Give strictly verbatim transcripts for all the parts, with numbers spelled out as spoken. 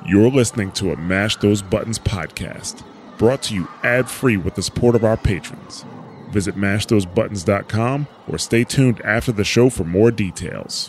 You're listening to a Mash Those Buttons podcast, brought to you ad-free with the support of our patrons. Visit mash those buttons dot com or stay tuned after the show for more details.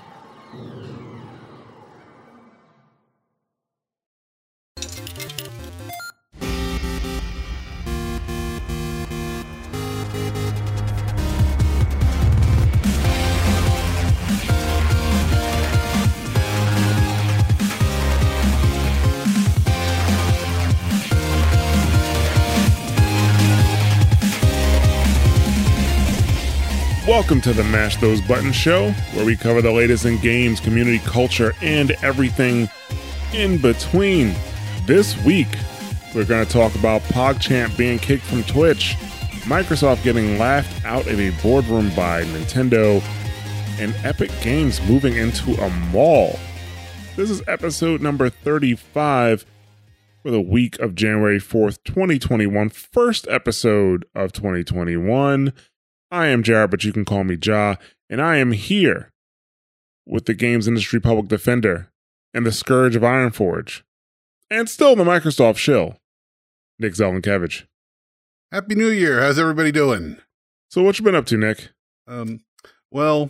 Welcome to the Mash Those Buttons show, where we cover the latest in games, community culture, and everything in between. This week, we're going to talk about PogChamp being kicked from Twitch, Microsoft getting laughed out of a boardroom by Nintendo, and Epic Games moving into a mall. This is episode number thirty-five for the week of January fourth, twenty twenty-one. First episode of twenty twenty-one. I am Jared, but you can call me Ja, and I am here with the games industry public defender and the scourge of Ironforge, and still the Microsoft shill, Nick Zelvenkevich. Happy New Year. How's everybody doing? So what you been up to, Nick? Um, well,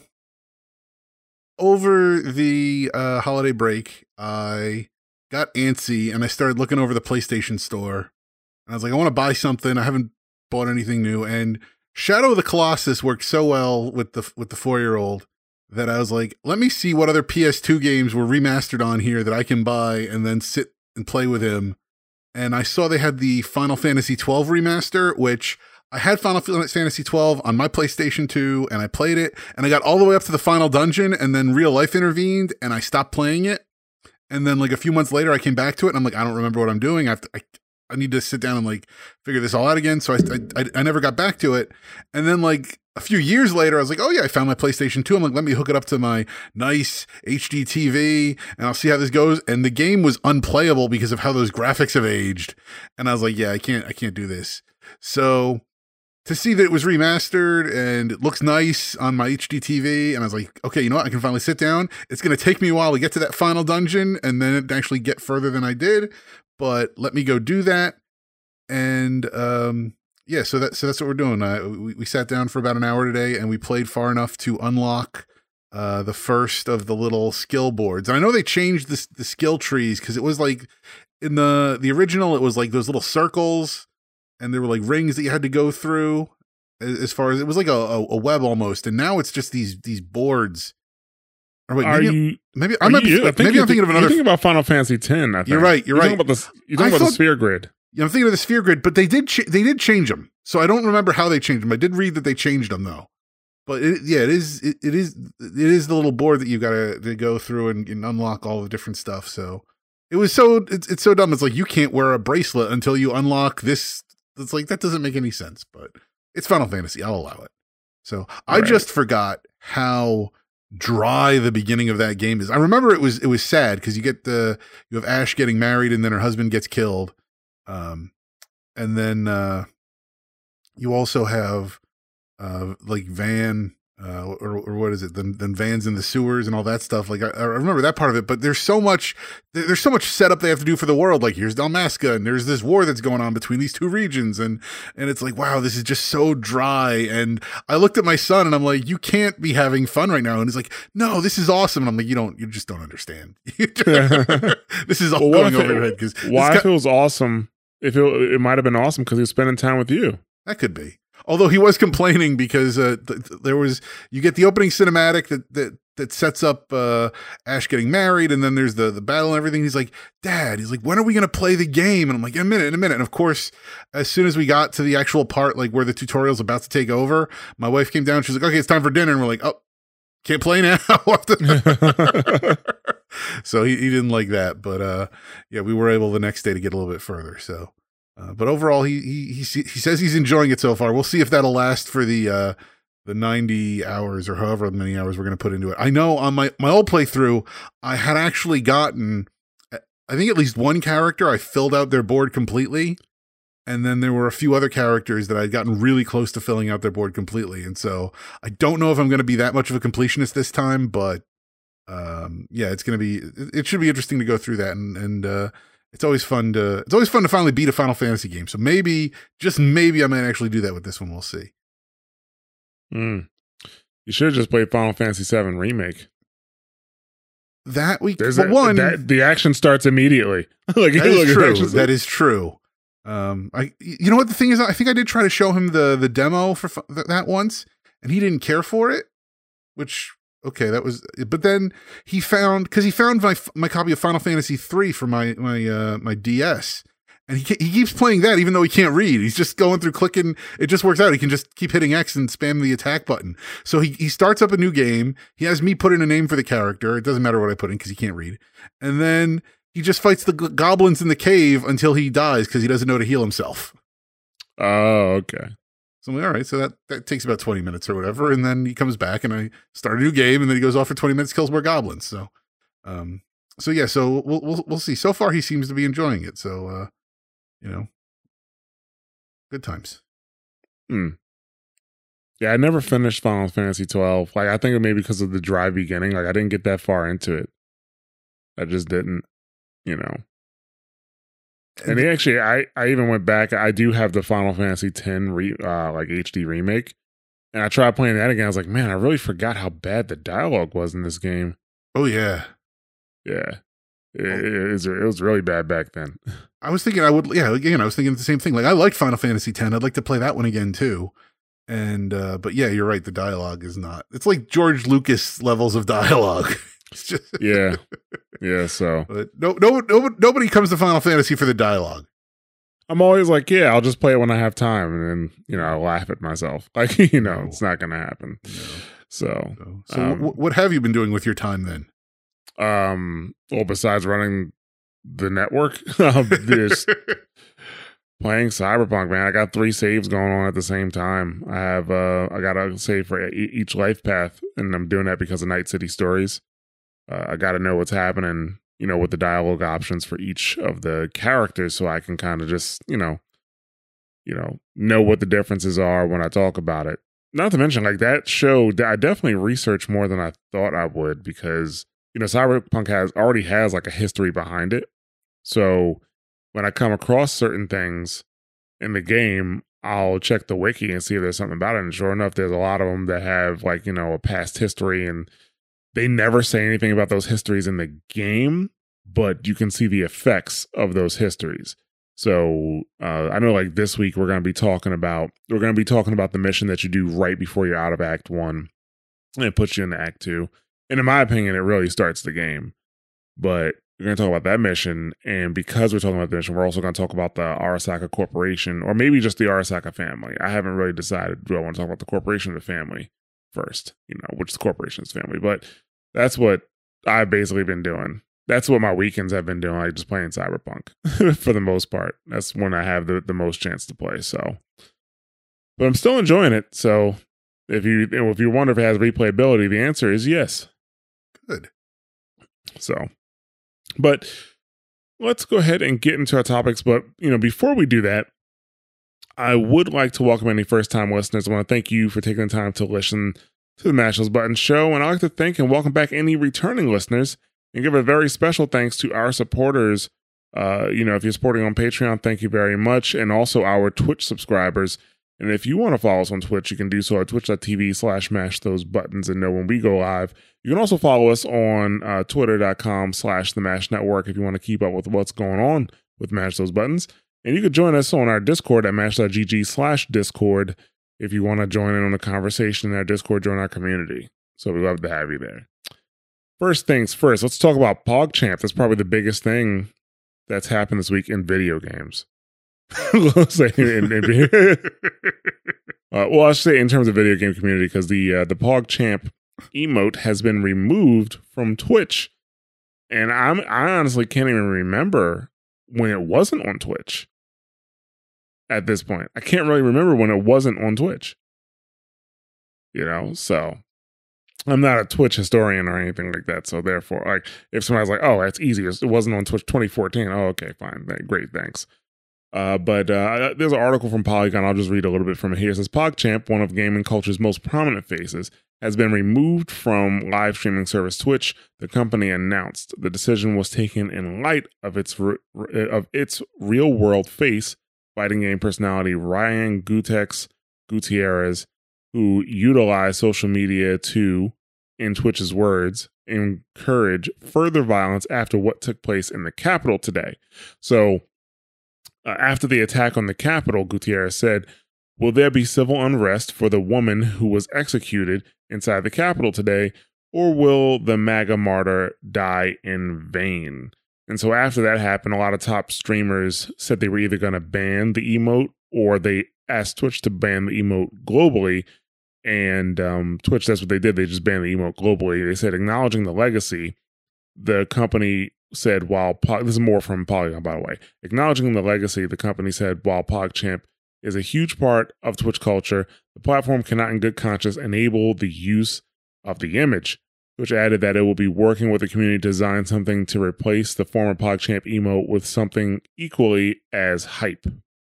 over the uh, holiday break, I got antsy and I started looking over the PlayStation Store. And I was like, I want to buy something. I haven't bought anything new, and Shadow of the Colossus worked so well with the with the four-year-old that I was like, let me see what other P S two games were remastered on here that I can buy and then sit and play with him. And I saw they had the Final Fantasy twelve remaster, which I had Final Fantasy twelve on my PlayStation two, and I played it, and I got all the way up to the final dungeon, and then real life intervened, and I stopped playing it. And then like a few months later, I came back to it, and I'm like, I don't remember what I'm doing. I have to... I, I need to sit down and like figure this all out again. So I, I, I never got back to it. And then like a few years later, I was like, oh yeah, I found my PlayStation two. I'm like, let me hook it up to my nice H D T V and I'll see how this goes. And the game was unplayable because of how those graphics have aged. And I was like, yeah, I can't, I can't do this. So to see that it was remastered and it looks nice on my H D T V, and I was like, okay, you know what? I can finally sit down. It's going to take me a while to get to that final dungeon and then actually get further than I did. But let me go do that. And um, yeah, so that so that's what we're doing. Uh, we, we sat down for about an hour today, and we played far enough to unlock uh, the first of the little skill boards. And I know they changed the the skill trees because it was like in the the original, it was like those little circles, and there were like rings that you had to go through. As far as it was like a, a, a web almost, and now it's just these these boards. Or wait, are maybe, you? Maybe are I might you, be. I think maybe I'm thinking of another. You're thinking about Final Fantasy X. I think You're right. You're, you're right. Talking about the, you're talking I about thought, the sphere grid. Yeah, I'm thinking of the sphere grid, but they did ch- they did change them. So I don't remember how they changed them. I did read that they changed them though. But it, yeah, it is it, it is it is the little board that you got to to go through and, and unlock all the different stuff. So it was so it's it's so dumb. It's like you can't wear a bracelet until you unlock this. It's like that doesn't make any sense. But it's Final Fantasy. I'll allow it. So I right. just forgot how dry the beginning of that game is. I remember it was it was sad because you get the you have Ash getting married and then her husband gets killed, um, and then uh, you also have uh, like Van uh, or or what is it? Then then Van's in the sewers and all that stuff. Like I, I remember that part of it, but there's so much there's so much setup they have to do for the world. Like here's Dalmasca and there's this war that's going on between these two regions, and and it's like wow, this is just so dry. And I looked at my son and I'm like, you can't be having fun right now. And he's like, no, this is awesome. And I'm like, you don't, you just don't understand. This is all well, going over your head. Because why if it was awesome? If it it might have been awesome because he was spending time with you. That could be. Although he was complaining because uh, th- th- there was, you get the opening cinematic that that that sets up uh, Ash getting married, and then there's the the battle and everything. He's like, Dad, he's like, when are we going to play the game? And I'm like, in a minute, in a minute. And of course, as soon as we got to the actual part, like where the tutorial's about to take over, my wife came down. She's like, okay, it's time for dinner. And we're like, oh, can't play now. So he, he didn't like that. But uh, yeah, we were able the next day to get a little bit further. So. Uh, but overall, he, he he he says he's enjoying it so far. We'll see if that'll last for the uh, the ninety hours or however many hours we're going to put into it. I know on my, my old playthrough, I had actually gotten, I think at least one character, I filled out their board completely. And then there were a few other characters that I'd gotten really close to filling out their board completely. And so I don't know if I'm going to be that much of a completionist this time, but um, yeah, it's going to be, it should be interesting to go through that and, and uh, it's always fun to it's always fun to finally beat a Final Fantasy game. So maybe, just maybe, I might actually do that with this one. We'll see. Mm. You should have just played Final Fantasy seven Remake. That we There's well, a, one that, the action starts immediately. Like, that is look, true. That is true. Um, I you know what the thing is? I think I did try to show him the the demo for fu- that once, and he didn't care for it. Which okay, that was. But then he found because he found my my copy of Final Fantasy three for my my uh, my D S. And he he keeps playing that even though he can't read. He's just going through clicking. It just works out. He can just keep hitting X and spam the attack button. So he, he starts up a new game. He has me put in a name for the character. It doesn't matter what I put in because he can't read. And then he just fights the g- goblins in the cave until he dies because he doesn't know how to heal himself. Oh, okay. So I'm like, all right. So that, that takes about twenty minutes or whatever. And then he comes back and I start a new game. And then he goes off for twenty minutes, kills more goblins. So, um, so yeah. So we'll we'll we'll see. So far, he seems to be enjoying it. So, uh. You know, good times. Hmm. Yeah, I never finished Final Fantasy twelve. Like, I think it may be because of the dry beginning. Like, I didn't get that far into it. I just didn't, you know. And they actually, I, I even went back. I do have the Final Fantasy X re, uh, like H D remake, and I tried playing that again. I was like, man, I really forgot how bad the dialogue was in this game. Oh yeah, yeah. It, it, was, it was really bad back then. I was thinking I would, yeah, again, I was thinking the same thing. Like, I liked Final Fantasy X. I'd like to play that one again, too. And, uh, but yeah, you're right. The dialogue is not, it's like George Lucas levels of dialogue. It's just, yeah. Yeah. So, but no, no, no, nobody comes to Final Fantasy for the dialogue. I'm always like, yeah, I'll just play it when I have time. And then, you know, I laugh at myself. Like, you know, no. It's not going to happen. No. So, so, so um, w- what have you been doing with your time then? Um, well, besides running the network, um, just playing Cyberpunk, man. I got three saves going on at the same time. I have, uh, I got a save for e- each life path, and I'm doing that because of Night City Stories. Uh, I got to know what's happening, you know, with the dialogue options for each of the characters, so I can kind of just, you know, you know, know what the differences are when I talk about it. Not to mention, like, that show, I definitely researched more than I thought I would because, you know, Cyberpunk has already has like a history behind it. So when I come across certain things in the game, I'll check the wiki and see if there's something about it. And sure enough, there's a lot of them that have, like, you know, a past history, and they never say anything about those histories in the game, but you can see the effects of those histories. So uh, I know, like, this week we're going to be talking about, we're going to be talking about the mission that you do right before you're out of Act One, and it puts you into Act Two. And in my opinion, it really starts the game. But we're going to talk about that mission. And because we're talking about the mission, we're also going to talk about the Arasaka Corporation, or maybe just the Arasaka family. I haven't really decided, do I want to talk about the corporation or the family first? You know, which the corporation's family. But that's what I've basically been doing. That's what my weekends have been doing, like just playing Cyberpunk for the most part. That's when I have the, the most chance to play. So, but I'm still enjoying it. So if you, if you wonder if it has replayability, the answer is yes. Good. So, but let's go ahead and get into our topics. But, you know, before we do that, I would like to welcome any first-time listeners. I want to thank you for taking the time to listen to the Mash Those Buttons show. And I'd like to thank and welcome back any returning listeners and give a very special thanks to our supporters. Uh, you know, if you're supporting on Patreon, thank you very much. And also our Twitch subscribers. And if you want to follow us on Twitch, you can do so at twitch.tv slash mash those buttons and know when we go live. You can also follow us on uh, twitter.com slash the Mash Network if you want to keep up with what's going on with Mash Those Buttons. And you can join us on our Discord at mash.gg slash Discord if you want to join in on the conversation in our Discord, join our community. So we'd love to have you there. First things first, let's talk about PogChamp. That's probably the biggest thing that's happened this week in video games. Let's say in, in, uh, well, I should say in terms of video game community, because the uh, the PogChamp emote has been removed from Twitch, and I'm I honestly can't even remember when it wasn't on Twitch. At this point, I can't really remember when it wasn't on Twitch. You know, so I'm not a Twitch historian or anything like that. So therefore, like, if somebody's like, "Oh, that's easy. It wasn't on Twitch twenty fourteen." Oh, okay, fine, great, thanks. Uh, but uh, there's an article from Polygon. I'll just read a little bit from it here. It says PogChamp, one of gaming culture's most prominent faces, has been removed from live streaming service Twitch. The company announced the decision was taken in light of its re- of its real world face, fighting game personality Ryan Gutex Gutierrez, who utilized social media to, in Twitch's words, encourage further violence after what took place in the Capitol today. So, uh, after the attack on the Capitol, Gutierrez said, "Will there be civil unrest for the woman who was executed inside the Capitol today, or will the MAGA martyr die in vain?" And so after that happened, a lot of top streamers said they were either going to ban the emote or they asked Twitch to ban the emote globally. And um, Twitch, that's what they did. They just banned the emote globally. They said, acknowledging the legacy, the company said, while po- this is more from Polygon, by the way. Acknowledging the legacy, the company said, while PogChamp is a huge part of Twitch culture, the platform cannot in good conscience enable the use of the image, which added that it will be working with the community to design something to replace the former PogChamp emote with something equally as hype.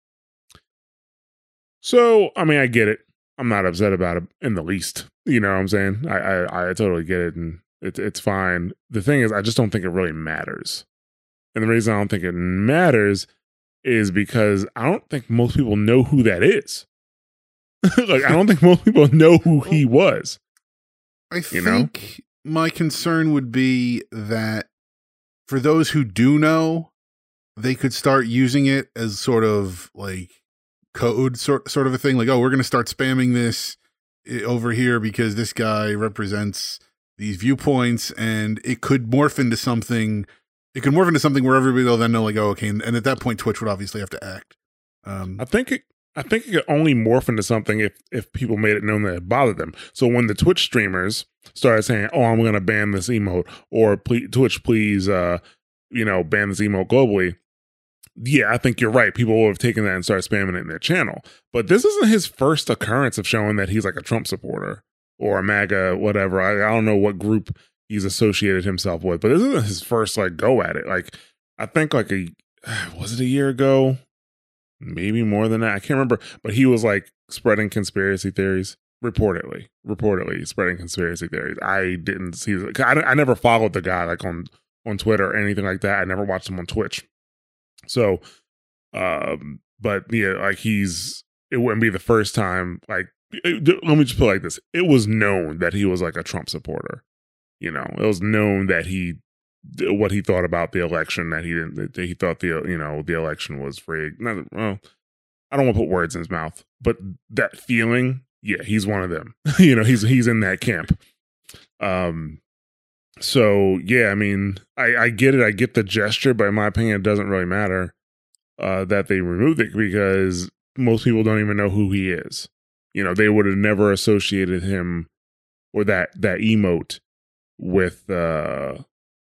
So, I mean, I get it. I'm not upset about it in the least. You know what I'm saying? I I, I totally get it, and it, it's fine. The thing is, I just don't think it really matters. And the reason I don't think it matters is because I don't think most people know who that is. Like, I don't think most people know who he was. I you think know? my concern would be that for those who do know, they could start using it as sort of like code sort sort of a thing. Like, oh, we're going to start spamming this over here because this guy represents these viewpoints, and it could morph into something. It could morph into something where everybody will then know, like, oh, okay. And, and at that point, Twitch would obviously have to act. Um, I think it. I think it could only morph into something if if people made it known that it bothered them. So when the Twitch streamers started saying, "Oh, I'm going to ban this emote," or please, Twitch, please, uh, you know, ban this emote globally. Yeah, I think you're right. People will have taken that and started spamming it in their channel. But this isn't his first occurrence of showing that he's like a Trump supporter or a MAGA, whatever. I, I don't know what group he's associated himself with, but this isn't his first like go at it. Like, I think like a was it a year ago? Maybe more than that. I can't remember. But he was like spreading conspiracy theories. Reportedly, reportedly spreading conspiracy theories. I didn't see. I, I never followed the guy like on on Twitter or anything like that. I never watched him on Twitch. So, um, but yeah, like he's, it wouldn't be the first time. Like, it, let me just put it like this: it was known that he was like a Trump supporter. You know, it was known that he, what he thought about the election, that he didn't, that he thought the, you know, the election was rigged. Not, well, I don't want to put words in his mouth, but that feeling, yeah, he's one of them. You know, he's he's in that camp. Um. So, yeah, I mean, I, I get it. I get the gesture, but in my opinion, it doesn't really matter uh, that they removed it because most people don't even know who he is. You know, they would have never associated him or that that emote with, uh,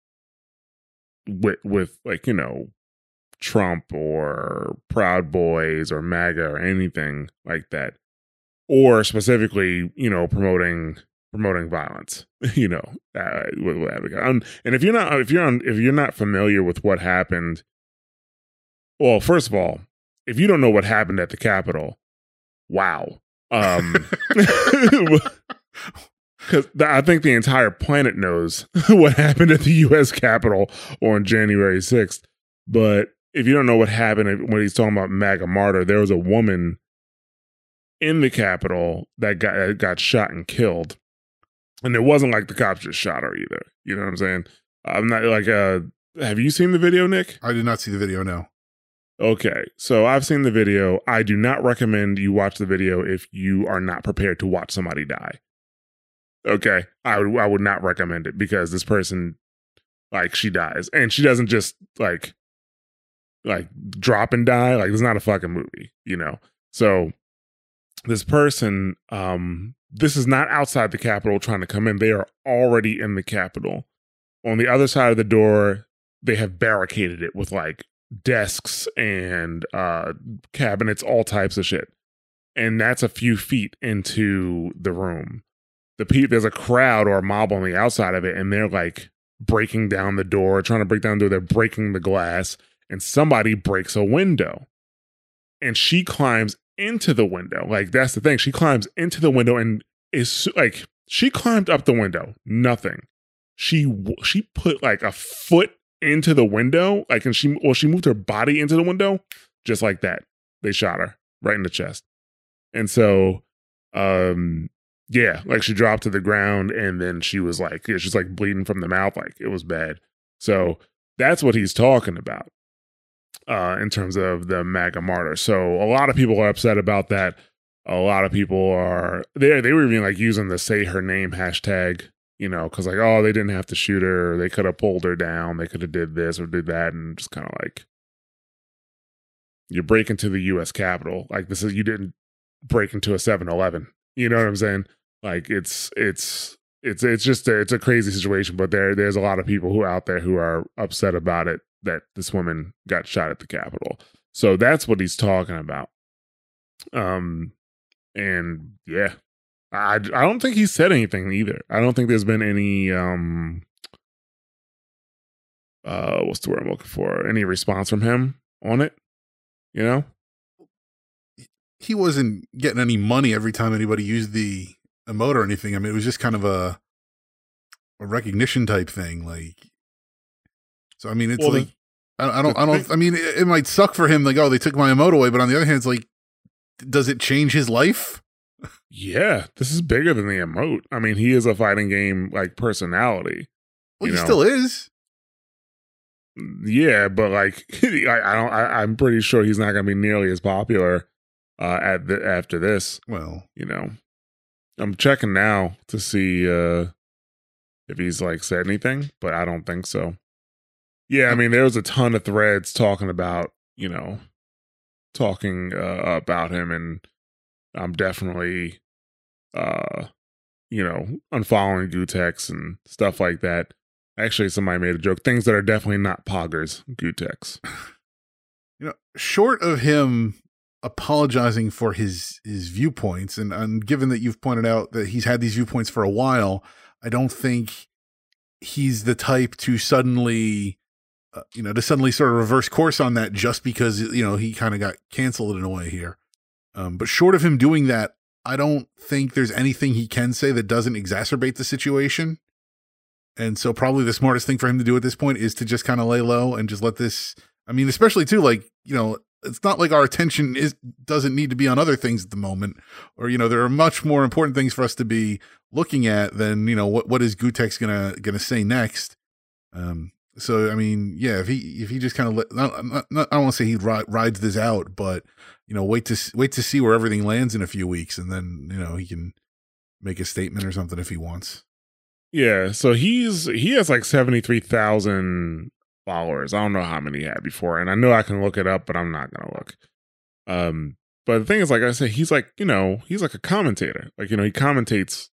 with, with like, you know, Trump or Proud Boys or MAGA or anything like that. Or specifically, you know, promoting... promoting violence, you know, uh, with, with um, and if you're not, if you're on, if you're not familiar with what happened, well, first of all, if you don't know what happened at the Capitol, wow, um, because I think the entire planet knows what happened at the U S Capitol on January sixth. But if you don't know what happened when he's talking about MAGA martyr, there was a woman in the Capitol that got that got shot and killed. And it wasn't like the cops just shot her either. You know what I'm saying? I'm not like, uh, have you seen the video, Nick? I did not see the video, no. Okay. So I've seen the video. I do not recommend you watch the video if you are not prepared to watch somebody die. Okay. I would, I would not recommend it because this person, like, she dies. And she doesn't just, like, like drop and die. Like, it's not a fucking movie, you know? So this person, um, this is not outside the Capitol trying to come in. They are already in the Capitol. On the other side of the door, they have barricaded it with like desks and uh, cabinets, all types of shit. And that's a few feet into the room. The pe- There's a crowd or a mob on the outside of it, and they're like breaking down the door, trying to break down the door. They're breaking the glass, and somebody breaks a window. and she climbs into the window. Like, that's the thing. She climbs into the window and is like, she climbed up the window. Nothing. She she put like a foot into the window. Like, and she, well, she moved her body into the window just like that. They shot her right in the chest. And so, um, yeah, like she dropped to the ground and then she was like, she's like bleeding from the mouth. Like, it was bad. So that's what he's talking about. Uh, in terms of the MAGA martyr. So a lot of people are upset about that. A lot of people are, they they were even like using the say her name hashtag, you know, because like, oh, they didn't have to shoot her, or they could have pulled her down, they could have did this or did that, and just kind of like, you break into the U S Capitol. Like, this is, you didn't break into a seven eleven. You know what I'm saying? Like, it's, it's, it's, it's just, a, it's a crazy situation, but there, there's a lot of people who are out there who are upset about it, that this woman got shot at the Capitol. So that's what he's talking about. Um, and yeah, I, I don't think he said anything either. I don't think there's been any, um, uh, what's the word I'm looking for? Any response from him on it, you know? He wasn't getting any money every time anybody used the emote or anything. I mean, it was just kind of a, a recognition type thing. Like, so, I mean, it's well, like, the, I, I don't, I don't, thing, I mean, it, it might suck for him. Like, oh, they took my emote away. But on the other hand, it's like, does it change his life? Yeah, this is bigger than the emote. I mean, he is a fighting game, like, personality. Well, he know? still is. Yeah, but like, I, I don't, I, I'm pretty sure he's not going to be nearly as popular uh, at the, after this. Well, you know, I'm checking now to see uh, if he's like said anything, but I don't think so. Yeah, I mean, there was a ton of threads talking about, you know, talking uh, about him, and I'm definitely, uh, you know, unfollowing Gootecks and stuff like that. Actually, somebody made a joke. Things that are definitely not poggers, Gootecks. You know, short of him apologizing for his his viewpoints, and, and given that you've pointed out that he's had these viewpoints for a while, I don't think he's the type to suddenly... Uh, you know, to suddenly sort of reverse course on that just because, you know, he kind of got canceled in a way here. Um, but short of him doing that, I don't think there's anything he can say that doesn't exacerbate the situation. And so probably the smartest thing for him to do at this point is to just kind of lay low and just let this, I mean, especially too, like, you know, it's not like our attention is, doesn't need to be on other things at the moment, or, you know, there are much more important things for us to be looking at than, you know, what, what is Gootecks gonna, gonna say next. Um, So, I mean, yeah, if he, if he just kind of, let, not, not, not, I don't want to say he ri- rides this out, but, you know, wait to, wait to see where everything lands in a few weeks. And then, you know, he can make a statement or something if he wants. Yeah. So he's, he has like seventy-three thousand followers. I don't know how many he had before. And I know I can look it up, but I'm not going to look. Um, but the thing is, like I said, he's like, you know, he's like a commentator. Like, you know, he commentates,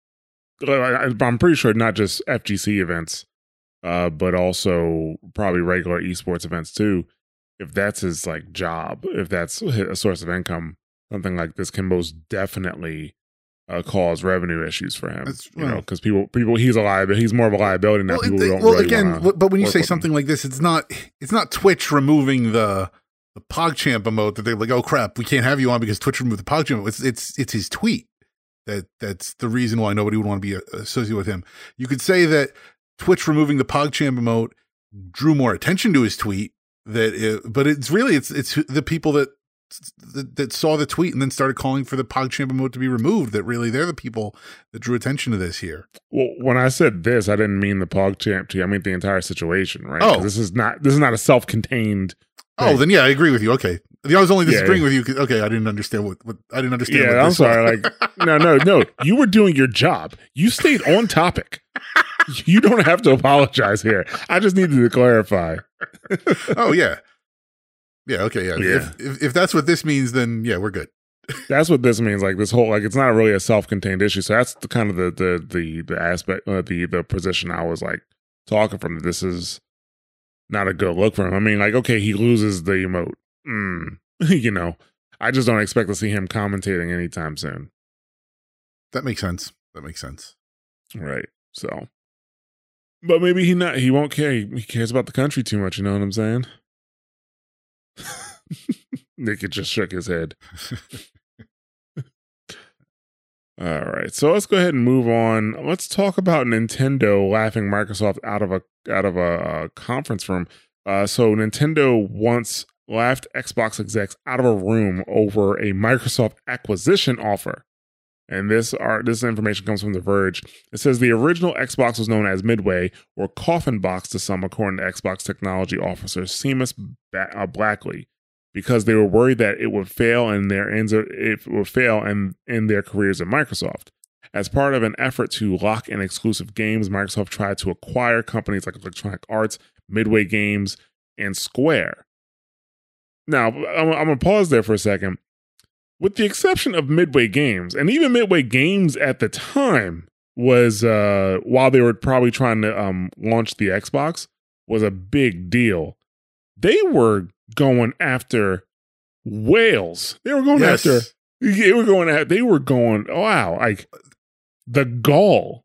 I'm pretty sure not just F G C events. Uh, but also probably regular esports events too. If that's his like job, if that's a source of income, something like this can most definitely uh, cause revenue issues for him. That's, you well, know, because people, people, he's a liability. He's more of a liability now. Well, people it, don't well really again, but when you say something him. like this, it's not, it's not Twitch removing the the PogChamp emote that they're like, oh crap, we can't have you on because Twitch removed the PogChamp. It's it's it's his tweet that that's the reason why nobody would want to be associated with him. You could say that Twitch removing the PogChamp emote drew more attention to his tweet, that it, but it's really it's it's the people that, that that saw the tweet and then started calling for the PogChamp emote to be removed, that really they're the people that drew attention to this here. Well, when I said this, I didn't mean the PogChamp tweet. I mean the entire situation, right? Oh, this is not this is not a self-contained thing. Oh, then yeah, I agree with you. Okay, I was only disagreeing yeah, yeah. with you. Okay, I didn't understand what, what I didn't understand. Yeah, what I'm sorry. Like, no, no, no. You were doing your job. You stayed on topic. You don't have to apologize here. I just needed to clarify. Oh yeah, yeah. Okay, yeah. yeah. If, if if that's what this means, then yeah, we're good. That's what this means. Like this whole, like it's not really a self-contained issue. So that's the kind of the the the the aspect, uh, the the position I was like talking from. This is not a good look for him. I mean, like, okay, he loses the emote. Mm, you know, I just don't expect to see him commentating anytime soon. That makes sense. That makes sense. Right. So, but maybe he not. He won't care. He, he cares about the country too much. You know what I'm saying? Nick just shook his head. All right, so let's go ahead and move on. Let's talk about Nintendo laughing Microsoft out of a out of a, a conference room. Uh, so Nintendo once laughed Xbox execs out of a room over a Microsoft acquisition offer. And this art, this information comes from The Verge. It says the original Xbox was known as Midway, or Coffin Box to some, according to Xbox technology officer Seamus ba- uh, Blackley, because they were worried that it would fail in their ends, it would fail in, in their careers at Microsoft. As part of an effort to lock in exclusive games, Microsoft tried to acquire companies like Electronic Arts, Midway Games, and Square. Now, I'm, I'm going to pause there for a second. With the exception of Midway Games, and even Midway Games at the time was, uh, while they were probably trying to um, launch the Xbox, was a big deal. They were going after whales. They were going yes. after, they were going at, they were going, wow, like the gall.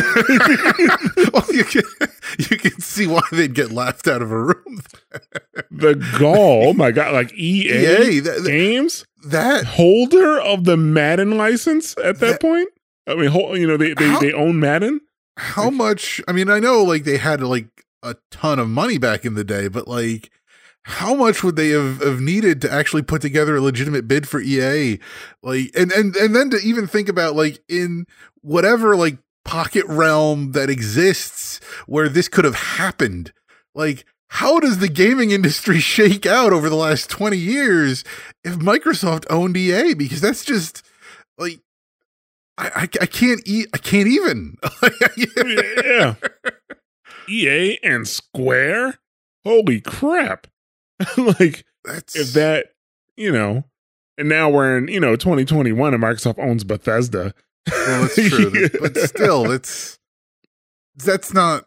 Well, you can, you can see why they'd get laughed out of a room. The gall, oh my God, like E A, E A that, Games, that holder of the Madden license at that, that point. I mean, you know, they they, how, they own Madden. How like, much? I mean, I know like they had like a ton of money back in the day, but like, how much would they have, have needed to actually put together a legitimate bid for E A? Like, and and and then to even think about like in whatever like pocket realm that exists where this could have happened, like. How does the gaming industry shake out over the last twenty years if Microsoft owned E A? Because that's just like, I, I, I can't eat. I can't even. Yeah. E A and Square? Holy crap. Like, that's... if that, you know, and now we're in, you know, twenty twenty-one and Microsoft owns Bethesda. Well, that's true. But still, it's, that's not,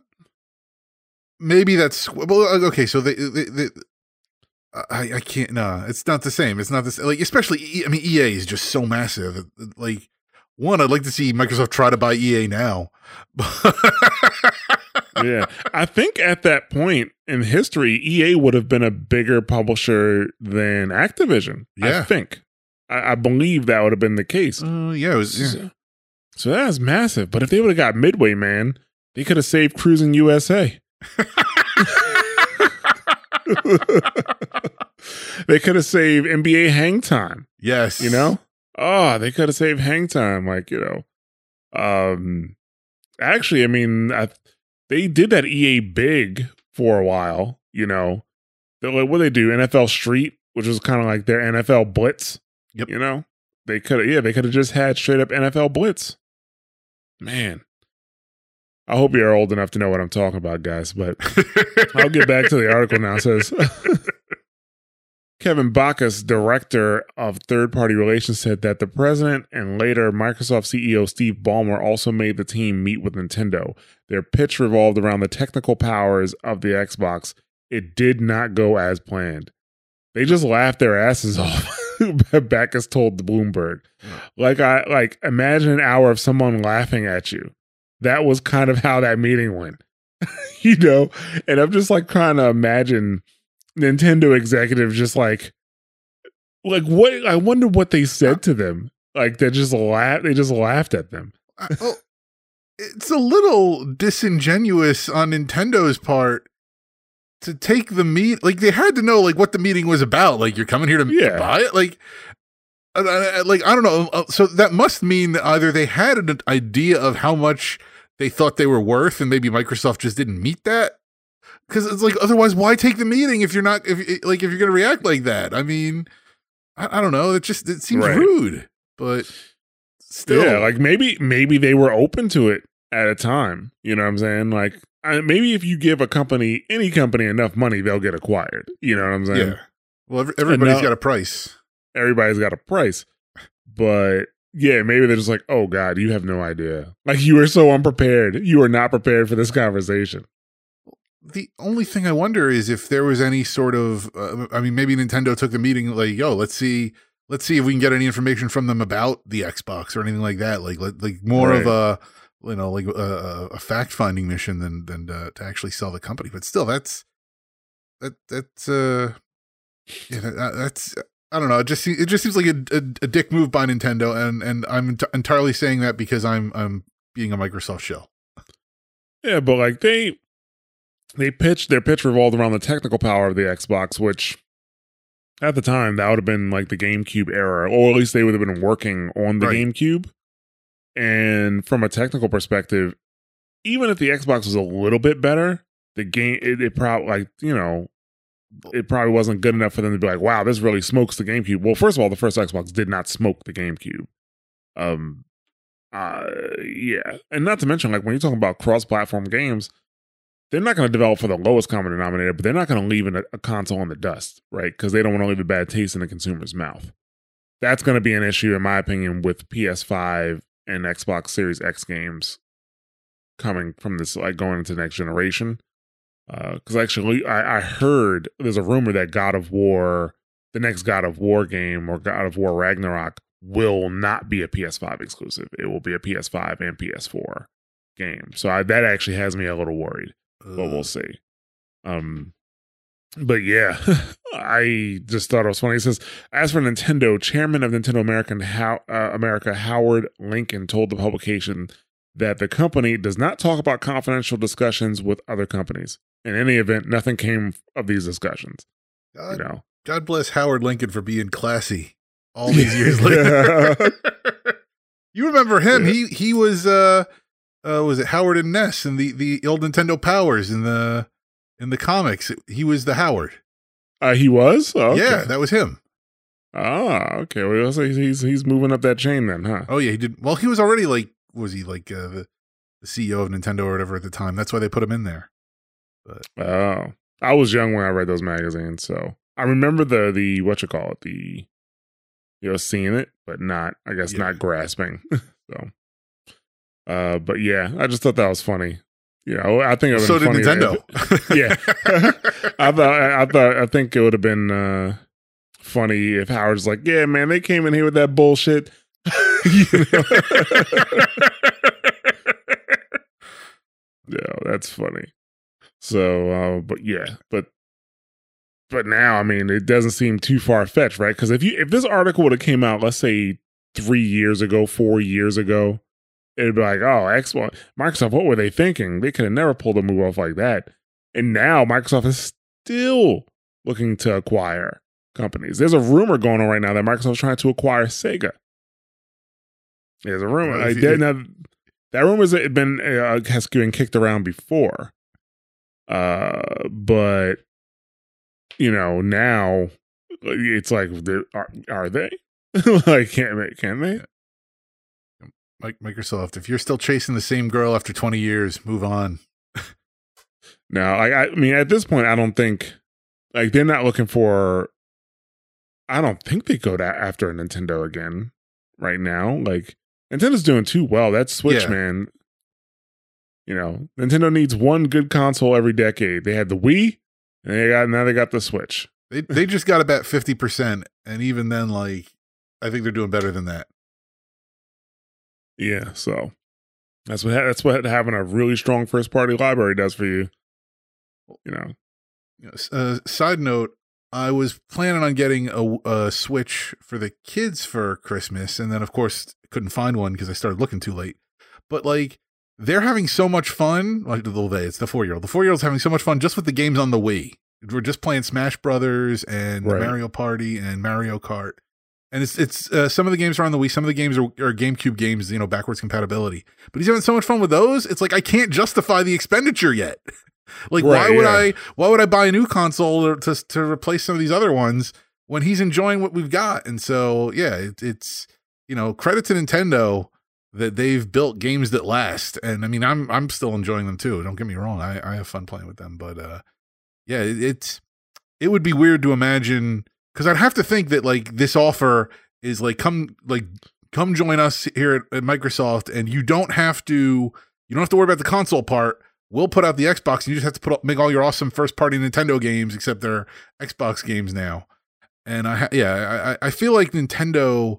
maybe that's well. Okay, so they, they, they I, I can't. No, it's not the same. It's not this. Like, especially, I mean, E A is just so massive. Like, one, I'd like to see Microsoft try to buy E A now. Yeah, I think at that point in history, E A would have been a bigger publisher than Activision. Yeah, I think. I, I believe that would have been the case. Uh, yeah, it was. Yeah. So, so that's massive. But if they would have got Midway, man, they could have saved Cruising U S A. They could have saved N B A Hang Time. Yes. You know? Oh, they could have saved Hang Time. Like, you know. Um, actually, I mean, I, they did that E A big for a while, you know. They're like, what do they do? N F L Street, which was kind of like their N F L Blitz. Yep. You know? They could have, yeah, they could have just had straight up N F L Blitz. Man. I hope you're old enough to know what I'm talking about, guys, but I'll get back to the article now. It says, Kevin Backus, director of third-party relations, said that the president and later Microsoft C E O Steve Ballmer also made the team meet with Nintendo. Their pitch revolved around the technical powers of the Xbox. It did not go as planned. They just laughed their asses off, Backus told the Bloomberg. Like, I like imagine an hour of someone laughing at you. That was kind of how that meeting went, you know? And I'm just like trying to imagine Nintendo executives just like, like what, I wonder what they said to them. Like they just laughed, they just laughed at them. uh, well, it's a little disingenuous on Nintendo's part to take the meet. Like they had to know like what the meeting was about. Like you're coming here to, yeah. to buy it. Like, I, I, like, I don't know. So that must mean that either they had an idea of how much they thought they were worth and maybe Microsoft just didn't meet that. Cause it's like, otherwise why take the meeting if you're not, if like, if you're going to react like that? I mean, I, I don't know. It just, it seems right. rude, but still. Yeah. Like maybe, maybe they were open to it at a time. You know what I'm saying? Like I, maybe if you give a company, any company enough money, they'll get acquired. You know what I'm saying? Yeah. Well, every, everybody's now, got a price. Everybody's got a price, but yeah, maybe they're just like, oh God, you have no idea. Like you are so unprepared. You are not prepared for this conversation. The only thing I wonder is if there was any sort of, uh, I mean, maybe Nintendo took the meeting like, yo, let's see, let's see if we can get any information from them about the Xbox or anything like that. Like, like, like more right. of a, you know, like a, a fact finding mission than, than uh, to actually sell the company. But still, that's, that, that's, uh, yeah, that, that's, I don't know. It just se- it just seems like a, a, a dick move by Nintendo, and and I'm ent- entirely saying that because I'm I'm being a Microsoft shell. Yeah, but like they they pitched their pitch revolved around the technical power of the Xbox, which at the time that would have been like the GameCube era, or at least they would have been working on the Right. GameCube. And from a technical perspective, even if the Xbox was a little bit better, the game it, it probably like you know. It probably wasn't good enough for them to be like, wow, this really smokes the GameCube. Well, first of all, the first Xbox did not smoke the GameCube. Um, uh, yeah. And not to mention, like, when you're talking about cross-platform games, they're not going to develop for the lowest common denominator, but they're not going to leave a, a console in the dust, right? Because they don't want to leave a bad taste in the consumer's mouth. That's going to be an issue, in my opinion, with P S five and Xbox Series X games coming from this, like, going into the next generation. Because uh, actually, I, I heard there's a rumor that God of War, the next God of War game, or God of War Ragnarok, will not be a P S five exclusive. It will be a P S five and P S four game. So I, that actually has me a little worried, uh. but we'll see. Um, but yeah, I just thought it was funny. It says, as for Nintendo, chairman of Nintendo American How, uh, America, Howard Lincoln, told the publication that the company does not talk about confidential discussions with other companies. In any event, nothing came of these discussions. God, you know, God bless Howard Lincoln for being classy all these years later. You remember him? Yeah. He he was uh, uh was it Howard and Ness and the, the old Nintendo Powers in the in the comics? He was the Howard. Uh, he was? Oh, okay. Yeah, that was him. Ah, okay. Well, so he's he's moving up that chain then, huh? Oh yeah, he did. Well, he was already like, was he like uh, the the C E O of Nintendo or whatever at the time? That's why they put him in there. But. Oh, I was young when I read those magazines, so I remember the the what you call it, the you know seeing it, but not I guess yeah. not grasping. so, uh, but yeah, I just thought that was funny. You know, I think it would so did Nintendo. If, yeah, I thought I thought I think it would have been uh, funny if Howard's like, yeah, man, they came in here with that bullshit. you know? Yeah, that's funny. So, uh, but yeah, but but now, I mean, it doesn't seem too far fetched, right? Because if you if this article would have came out, let's say three years ago, four years ago, it'd be like, oh, Xbox, Microsoft, what were they thinking? They could have never pulled a move off like that. And now Microsoft is still looking to acquire companies. There's a rumor going on right now that Microsoft's trying to acquire Sega. There's a rumor. Well, like, you, now, that rumor has been uh, has been kicked around before. Uh, but you know, now it's like, are, are they? like, can they? Can they? Like Microsoft, if you're still chasing the same girl after twenty years, move on. No, I, I mean, at this point, I don't think like they're not looking for. I don't think they go to after a Nintendo again right now. Like Nintendo's doing too well. That Switch, yeah. man. You know, Nintendo needs one good console every decade. They had the Wii, and they got now they got the Switch. They they just got about fifty percent, and even then, like, I think they're doing better than that. Yeah, so that's what that's what having a really strong first party library does for you. You know. Uh, side note: I was planning on getting a, a Switch for the kids for Christmas, and then of course couldn't find one because I started looking too late. But like. They're having so much fun. Like the little day, it's the four-year-old. The four-year-old's having so much fun just with the games on the Wii. We're just playing Smash Brothers and right. Mario Party and Mario Kart. And it's it's uh, some of the games are on the Wii. Some of the games are, are GameCube games, you know, backwards compatibility. But he's having so much fun with those. It's like I can't justify the expenditure yet. like right, why would yeah. I? Why would I buy a new console to to replace some of these other ones when he's enjoying what we've got? And so yeah, it, it's you know, credit to Nintendo. That they've built games that last, and I mean, I'm I'm still enjoying them too. Don't get me wrong, I, I have fun playing with them, but uh, yeah, it, it's it would be weird to imagine because I'd have to think that like this offer is like come like come join us here at, at Microsoft, and you don't have to you don't have to worry about the console part. We'll put out the Xbox, and you just have to put up, make all your awesome first party Nintendo games, except they're Xbox games now. And I yeah, I I feel like Nintendo.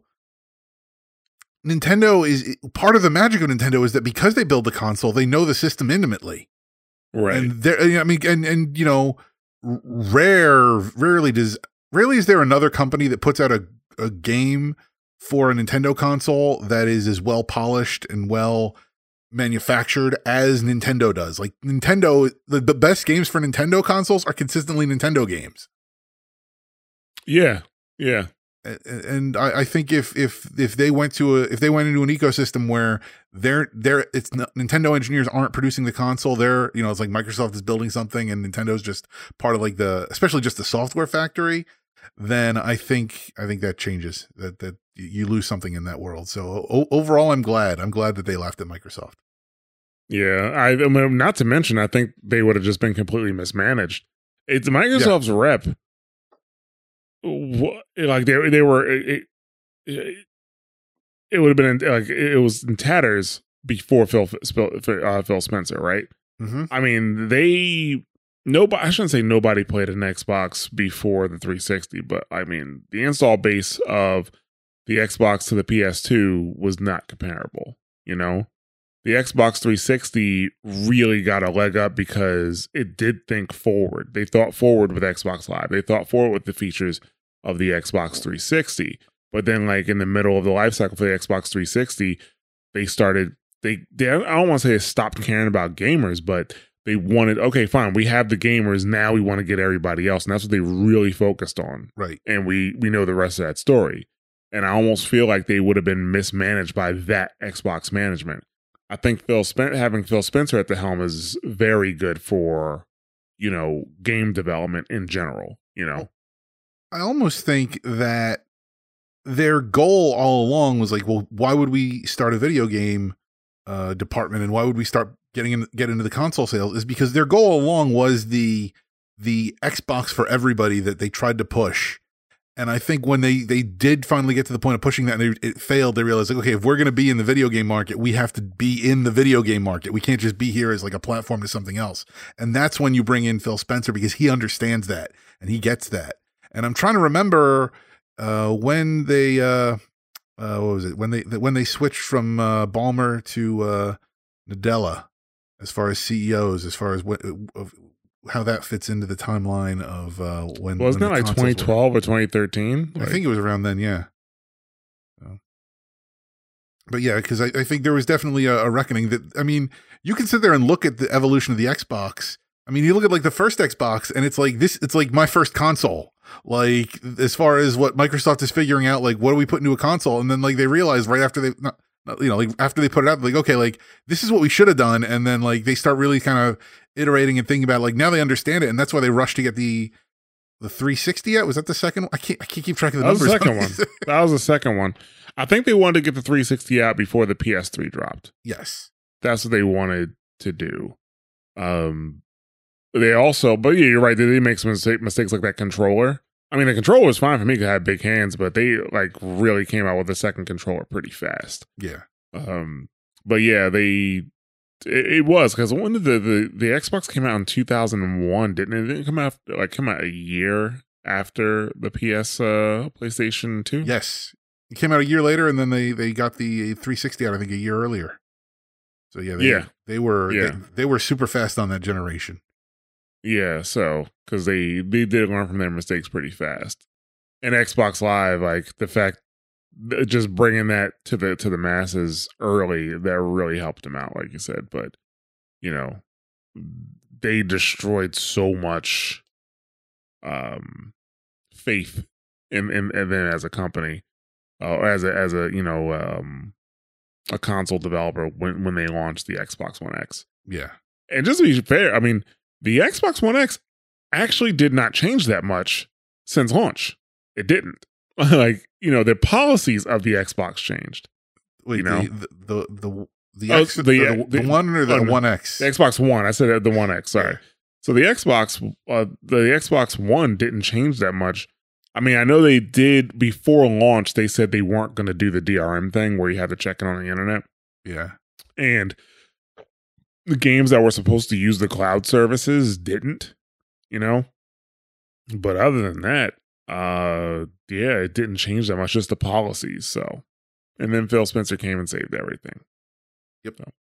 Nintendo is part of the magic of Nintendo is that because they build the console, they know the system intimately. Right. And there, I mean, and, and, you know, rare, rarely does rarely is there another company that puts out a, a game for a Nintendo console that is as well polished and well manufactured as Nintendo does. Like Nintendo, the, the best games for Nintendo consoles are consistently Nintendo games. Yeah, yeah. And I, I think if if if they went to a if they went into an ecosystem where they're they're it's not, Nintendo engineers aren't producing the console, they're you know it's like Microsoft is building something and Nintendo's just part of like the especially just the software factory, then I think I think that changes that that you lose something in that world. So o- overall, I'm glad I'm glad that they left at Microsoft. Yeah, I, I mean, not to mention, I think they would have just been completely mismanaged. It's Microsoft's yeah. rep. Like they they were, it, it, it would have been in, like it was in tatters before Phil uh, Phil Spencer, right? Mm-hmm. I mean, they nobody. I shouldn't say nobody played an Xbox before the three sixty, but I mean the install base of the Xbox to the P S two was not comparable. You know, the Xbox three sixty really got a leg up because it did think forward. They thought forward with Xbox Live. They thought forward with the features of the Xbox three sixty. But then like in the middle of the life cycle for the Xbox three sixty, they started, they, they I don't want to say they stopped caring about gamers, but they wanted, okay, fine, we have the gamers, now we want to get everybody else. And that's what they really focused on. Right. And we we know the rest of that story. And I almost feel like they would have been mismanaged by that Xbox management. I think Phil Spen- having Phil Spencer at the helm is very good for, you know, game development in general, you know. I almost think that their goal all along was like, well, why would we start a video game uh, department and why would we start getting in, get into the console sales? Is because their goal all along was the the Xbox for everybody that they tried to push. And I think when they, they did finally get to the point of pushing that and they, it failed, they realized, like, okay, if we're going to be in the video game market, we have to be in the video game market. We can't just be here as like a platform to something else. And that's when you bring in Phil Spencer because he understands that and he gets that. And I'm trying to remember uh, when they, uh, uh, what was it? When they when they switched from uh, Ballmer to uh, Nadella, as far as C E Os, as far as what of how that fits into the timeline of uh, when. Wasn't when it like twenty twelve were, or twenty thirteen? I like, think it was around then, yeah. So. But yeah, because I, I think there was definitely a, a reckoning that, I mean, you can sit there and look at the evolution of the Xbox. I mean, you look at like the first Xbox and it's like this, it's like my first console. Like as far as what Microsoft is figuring out, like what do we put into a console? And then like they realize right after they, not, not, you know, like after they put it out, like, okay, like this is what we should have done. And then like they start really kind of iterating and thinking about it. Like now they understand it. And that's why they rushed to get the, the three sixty out. Was that the second one? I can't, I can't keep track of the that numbers. Was the second one. That was the second one. I think they wanted to get the three sixty out before the P S three dropped. Yes. That's what they wanted to do. Um, They also, but yeah, you're right. They did make some mistake, mistakes like that controller. I mean, the controller was fine for me because I had big hands, but they like really came out with the second controller pretty fast. Yeah. Um, but yeah, they it, it was because when did the, the the Xbox came out in two thousand one? Didn't it? It didn't come out like come out a year after the P S uh, PlayStation two. Yes, it came out a year later, and then they they got the three sixty out. I think a year earlier. So yeah, they, yeah, they were yeah. They, they were super fast on that generation. Yeah, so because they they did learn from their mistakes pretty fast, and Xbox Live, like the fact just bringing that to the to the masses early, that really helped them out, like you said. But you know, they destroyed so much um, faith in, in in them as a company, uh, as a as a you know um, a console developer when when they launched the Xbox One X. Yeah, and just to be fair, I mean. The Xbox One X actually did not change that much since launch. It didn't. Like, you know, the policies of the Xbox changed. Wait, you know? the the the the, oh, X, the, the, the, the one or the oh, no. One X? The Xbox One. I said the One X. Sorry. Yeah. So the Xbox, uh, the Xbox One didn't change that much. I mean, I know they did before launch. They said they weren't going to do the D R M thing where you had to check in on the internet. Yeah, and the games that were supposed to use the cloud services didn't, you know? But other than that, uh, yeah, it didn't change that much, just the policies. So, and then Phil Spencer came and saved everything. Yep. So.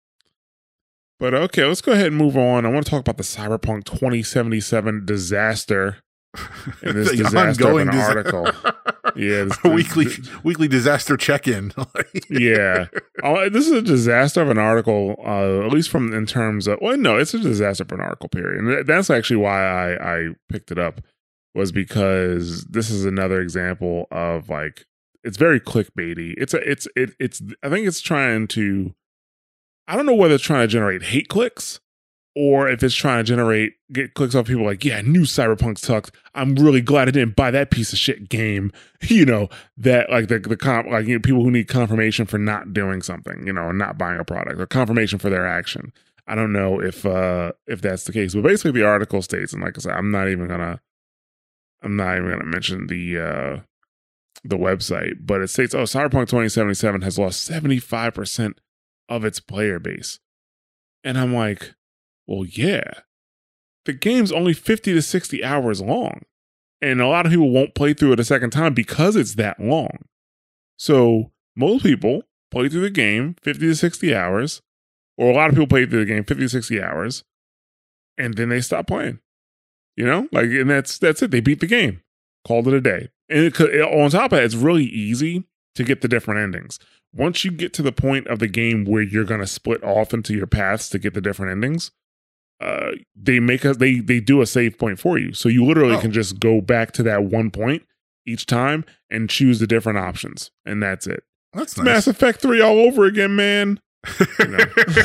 But okay, let's go ahead and move on. I want to talk about the Cyberpunk twenty seventy-seven disaster in this disaster of an article. Yeah, this, weekly this, weekly disaster check-in. Yeah, oh, this is a disaster of an article. Uh, at least from in terms of well, no, it's a disaster of an article. Period, and that's actually why I I picked it up was because this is another example of like it's very clickbaity. It's a it's it it's I think it's trying to. I don't know whether it's trying to generate hate clicks or if it's trying to generate get clicks off people like, yeah, I knew Cyberpunk sucked. I'm really glad I didn't buy that piece of shit game. You know, that like the the comp like you know, people who need confirmation for not doing something, you know, or not buying a product or confirmation for their action. I don't know if uh if that's the case. But basically the article states, and like I said, I'm not even gonna I'm not even gonna mention the uh the website, but it states, oh, Cyberpunk twenty seventy-seven has lost seventy-five percent of its player base. And I'm like, well, yeah, the game's only fifty to sixty hours long. And a lot of people won't play through it a second time because it's that long. So most people play through the game fifty to sixty hours, or a lot of people play through the game fifty to sixty hours, and then they stop playing. You know, like, and that's that's it. They beat the game, called it a day. And it could, on top of that, it's really easy to get the different endings. Once you get to the point of the game where you're going to split off into your paths to get the different endings, uh, they make us they they do a save point for you. So you literally oh. can just go back to that one point each time and choose the different options, and that's it. That's it's nice. Mass Effect three all over again, man. You know.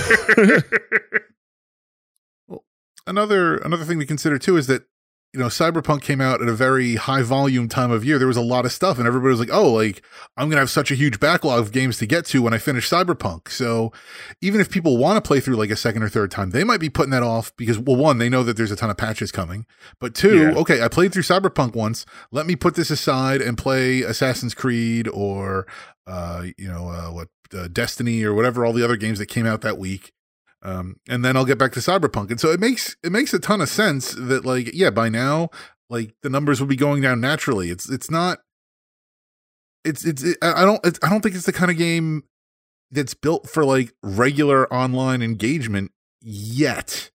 Well, another another thing to consider too is that, you know, Cyberpunk came out at a very high volume time of year. There was a lot of stuff and everybody was like, oh, like I'm going to have such a huge backlog of games to get to when I finish Cyberpunk. So even if people want to play through like a second or third time, they might be putting that off because, well, one, they know that there's a ton of patches coming, but two, yeah. okay, I played through Cyberpunk once. Let me put this aside and play Assassin's Creed or, uh, you know, uh, what, uh, Destiny or whatever, all the other games that came out that week. Um, and then I'll get back to Cyberpunk. And so it makes, it makes a ton of sense that like, yeah, by now, like the numbers will be going down naturally. It's, it's not, it's, it's, it, I don't, it's, I don't think it's the kind of game that's built for like regular online engagement yet.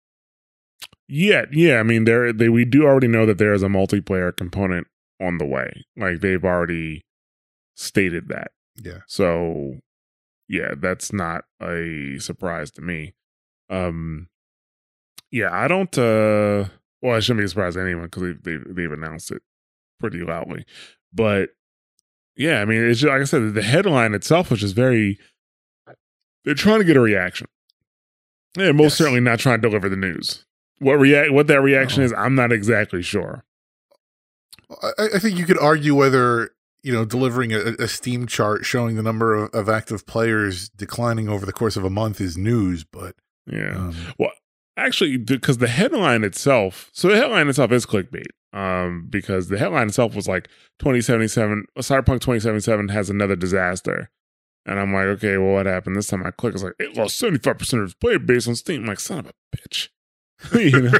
Yet. Yeah. I mean, there, they, we do already know that there is a multiplayer component on the way. Like they've already stated that. Yeah. So yeah, that's not a surprise to me. Um, yeah, I don't, uh, well, I shouldn't be surprised to anyone because they, they, they've announced it pretty loudly. But yeah, I mean, it's just, like I said, the headline itself was just very, they're trying to get a reaction. They're most yes. certainly not trying to deliver the news. What react? What that reaction oh. is, I'm not exactly sure. I, I think you could argue whether, you know, delivering a, a Steam chart showing the number of, of active players declining over the course of a month is news, but yeah. Um, well, actually, because the headline itself, so the headline itself is clickbait, um, because the headline itself was like twenty seventy-seven, Cyberpunk twenty seventy-seven has another disaster. And I'm like, okay, well, what happened this time? I click, it's like, it lost seventy-five percent of its player base on Steam. I'm like, son of a bitch. You know?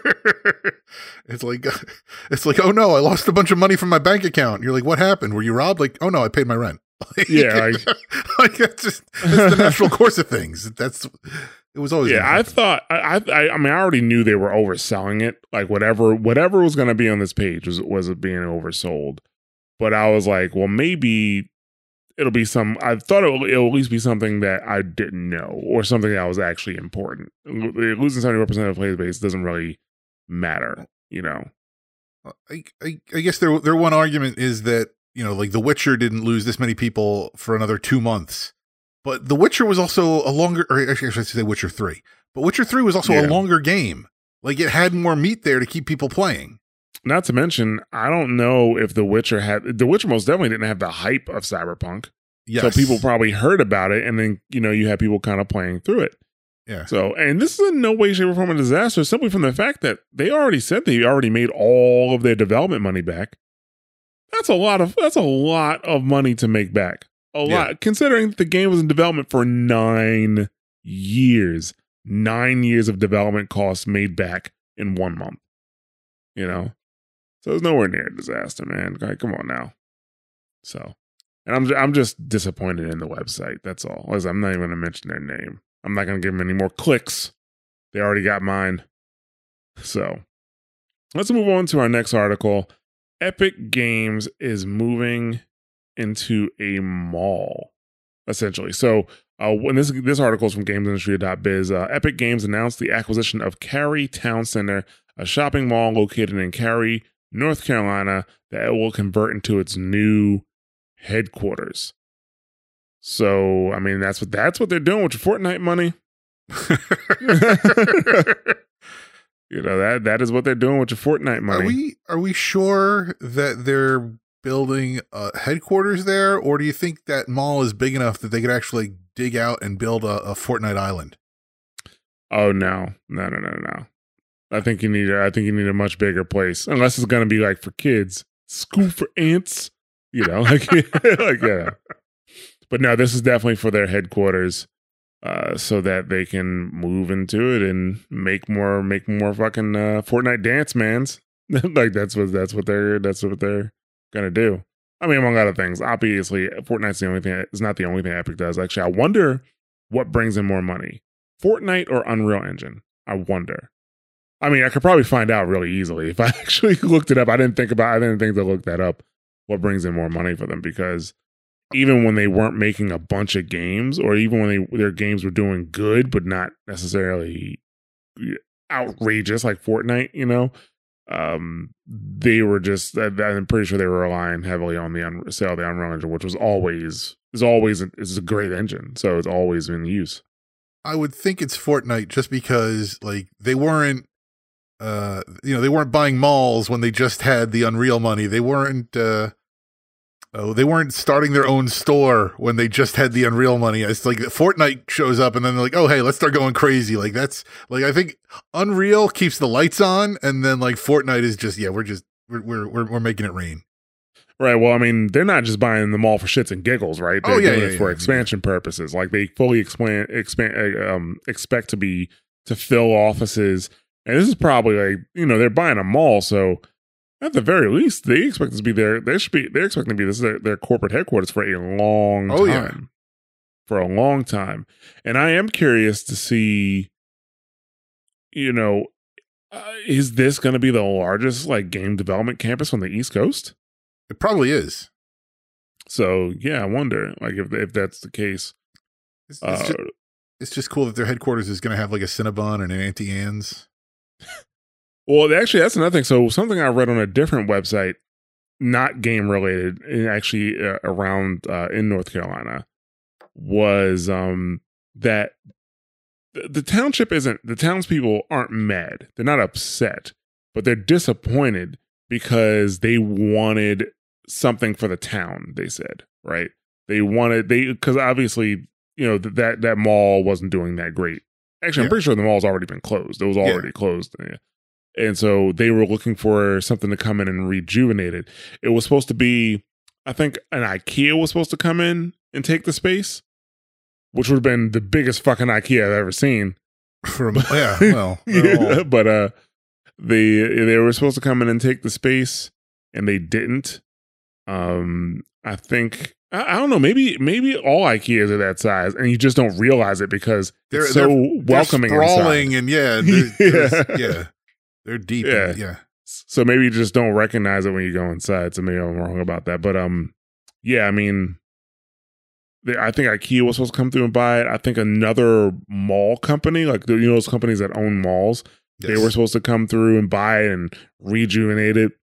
It's like, it's like, oh no, I lost a bunch of money from my bank account. You're like, what happened? Were you robbed? Like, oh no, I paid my rent. Like, yeah, like, like that's just that's the natural course of things. That's it was always. Yeah, I thought I, I I mean I already knew they were overselling it. Like whatever whatever was going to be on this page was was being oversold. But I was like, well, maybe it'll be some. I thought it'll, it'll at least be something that I didn't know or something that was actually important. Losing seventy-one percent of the player base doesn't really matter, you know. I, I I guess their their one argument is that, you know, like The Witcher didn't lose this many people for another two months, but The Witcher was also a longer, or actually I should say Witcher three, but Witcher three was also yeah. a longer game. Like it had more meat there to keep people playing. Not to mention, I don't know if The Witcher had, The Witcher most definitely didn't have the hype of Cyberpunk. Yes. So people probably heard about it, and then, you know, you had people kind of playing through it. Yeah. So, and this is in no way, shape, or form a disaster, simply from the fact that they already said they already made all of their development money back. That's a lot of, that's a lot of money to make back. A yeah. lot, considering the game was in development for nine years. Nine years of development costs made back in one month. You know? So it's nowhere near a disaster, man. Like, come on now. So, and I'm I'm just disappointed in the website. That's all. I'm not even going to mention their name. I'm not going to give them any more clicks. They already got mine. So, let's move on to our next article. Epic Games is moving into a mall, essentially. So uh, when this this article is from games industry dot biz, uh, Epic Games announced the acquisition of Cary Town Center, a shopping mall located in Cary, North Carolina, that it will convert into its new headquarters. So, I mean, that's what that's what they're doing with your Fortnite money. You know, that that is what they're doing with your Fortnite money. Are we are we sure that they're building a headquarters there, or do you think that mall is big enough that they could actually dig out and build a, a Fortnite island? Oh no, no, no, no, no! I think you need. I think you need a much bigger place, unless it's going to be like for kids, school for ants. You know, like like yeah. But no, this is definitely for their headquarters. Uh, so that they can move into it and make more, make more fucking uh, Fortnite dance mans. Like that's what that's what they're that's what they're gonna do. I mean, among other things, obviously, Fortnite's the only thing. It's not the only thing Epic does. Actually, I wonder what brings in more money, Fortnite or Unreal Engine. I wonder. I mean, I could probably find out really easily if I actually looked it up. I didn't think about. I didn't think to look that up. What brings in more money for them? Because even when they weren't making a bunch of games, or even when they, their games were doing good, but not necessarily outrageous like Fortnite, you know, um, they were just, I'm pretty sure they were relying heavily on the un- sale of the Unreal Engine, which was always, is always, is a great engine. So it's always in use. I would think it's Fortnite just because like they weren't, uh, you know, they weren't buying malls when they just had the Unreal money. They weren't, uh, Oh, they weren't starting their own store when they just had the Unreal money. It's like Fortnite shows up and then they're like, oh, hey, let's start going crazy. Like that's like, I think Unreal keeps the lights on. And then like Fortnite is just, yeah, we're just, we're, we're, we're, we're making it rain. Right. Well, I mean, they're not just buying them all for shits and giggles, right? They're oh, yeah, doing yeah, it for yeah, expansion yeah. purposes. Like they fully expand, expand, um, expect to be, to fill offices. And this is probably like, you know, they're buying a mall. So at the very least, they expect this to be their. They should be. They're expecting to be this their, their corporate headquarters for a long oh, time. Yeah. For a long time, and I am curious to see. You know, uh, is this going to be the largest like game development campus on the East Coast? It probably is. So yeah, I wonder like if if that's the case. It's, it's, uh, just, it's just cool that their headquarters is going to have like a Cinnabon and an Auntie Anne's. Well, actually, that's another thing. So something I read on a different website, not game related, and actually uh, around uh, in North Carolina, was um, that the, the township isn't, the townspeople aren't mad. They're not upset, but they're disappointed because they wanted something for the town, they said, right? They wanted, they, because obviously, you know, th- that, that mall wasn't doing that great. Actually, I'm yeah. pretty sure the mall's already been closed. It was already yeah. closed. Yeah. And so they were looking for something to come in and rejuvenate it. It was supposed to be, I think an IKEA was supposed to come in and take the space, which would have been the biggest fucking IKEA I've ever seen. From, yeah, well. yeah, but uh, they, they were supposed to come in and take the space, and they didn't. Um, I think, I, I don't know, maybe maybe all IKEAs are that size, and you just don't realize it because they're it's so they're, welcoming they're sprawling inside. And yeah, they're, yeah. yeah. They're deep. Yeah. In, yeah. So maybe you just don't recognize it when you go inside. So maybe I'm wrong about that. But um, yeah, I mean, they, I think IKEA was supposed to come through and buy it. I think another mall company, like you know those companies that own malls, yes. they were supposed to come through and buy it and rejuvenate it.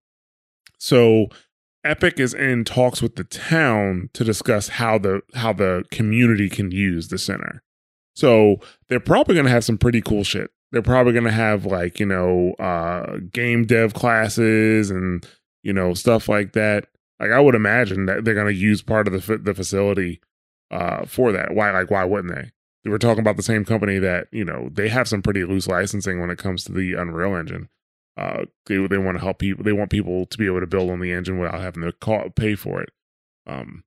So Epic is in talks with the town to discuss how the how the community can use the center. So they're probably going to have some pretty cool shit. They're probably going to have like, you know, uh, game dev classes and, you know, stuff like that. Like I would imagine that they're going to use part of the the facility uh, for that. Why, like, why wouldn't they? We were talking about the same company that, you know, they have some pretty loose licensing when it comes to the Unreal Engine. Uh, they they want to help people. They want people to be able to build on the engine without having to call, pay for it. Um,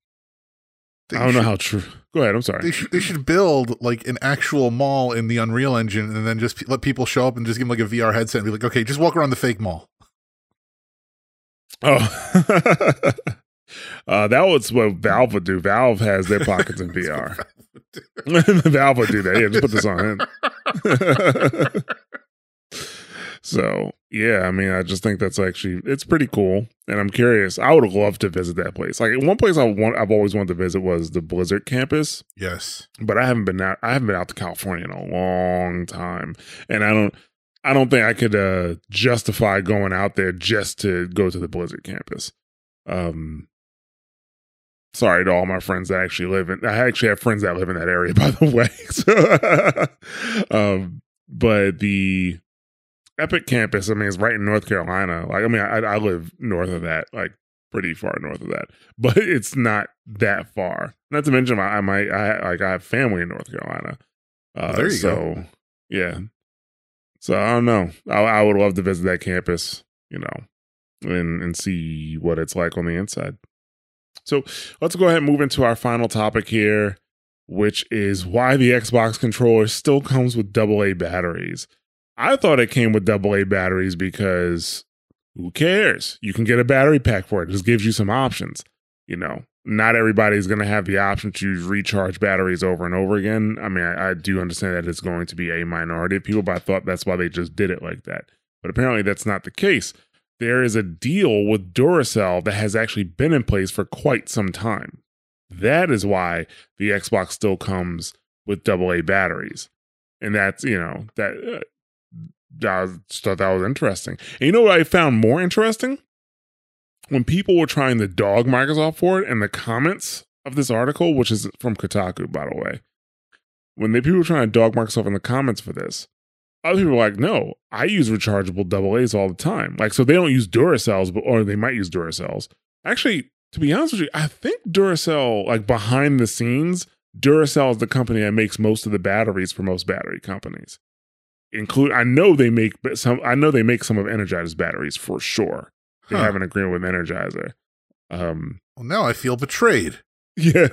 I don't should, know how true. Go ahead. I'm sorry. They should, they should build like an actual mall in the Unreal Engine and then just p- let people show up and just give them like a V R headset and be like, okay, just walk around the fake mall. Oh, uh, that was what Valve would do. Valve has their pockets in V R. Valve would do that. Yeah, just put this on him. So yeah, I mean, I just think that's actually it's pretty cool, and I'm curious. I would love to visit that place. Like one place I want, I've always wanted to visit was the Blizzard campus. Yes, but I haven't been out. I haven't been out to California in a long time, and I don't. I don't think I could uh, justify going out there just to go to the Blizzard campus. Um, sorry to all my friends that actually live in. I actually have friends that live in that area, by the way. So, um, but the Epic campus, I mean, it's right in North Carolina. Like, I mean, I, I live north of that, like pretty far north of that, but it's not that far. Not to mention, I, I might, I like, I have family in North Carolina. Uh, well, there you so, go. Yeah. So I don't know. I, I would love to visit that campus, you know, and and see what it's like on the inside. So let's go ahead and move into our final topic here, which is why the Xbox controller still comes with double A batteries. I thought it came with double A batteries because who cares? You can get a battery pack for it. It just gives you some options. You know, not everybody's going to have the option to recharge batteries over and over again. I mean, I, I do understand that it's going to be a minority of people, but I thought that's why they just did it like that. But apparently that's not the case. There is a deal with Duracell that has actually been in place for quite some time. That is why the Xbox still comes with double A batteries. And that's, you know, that, uh, I just thought that was interesting. And you know what I found more interesting? When people were trying to dog Microsoft for it in the comments of this article, which is from Kotaku, by the way, when they people were trying to dog Microsoft in the comments for this, other people were like, no, I use rechargeable double A's all the time. Like, so they don't use Duracells, but or they might use Duracells. Actually, to be honest with you, I think Duracell, like behind the scenes, Duracell is the company that makes most of the batteries for most battery companies. Include, I know they make some. I know they make some of Energizer's batteries for sure. They huh. have an agreement with Energizer. Um, well, now I feel betrayed. Yeah,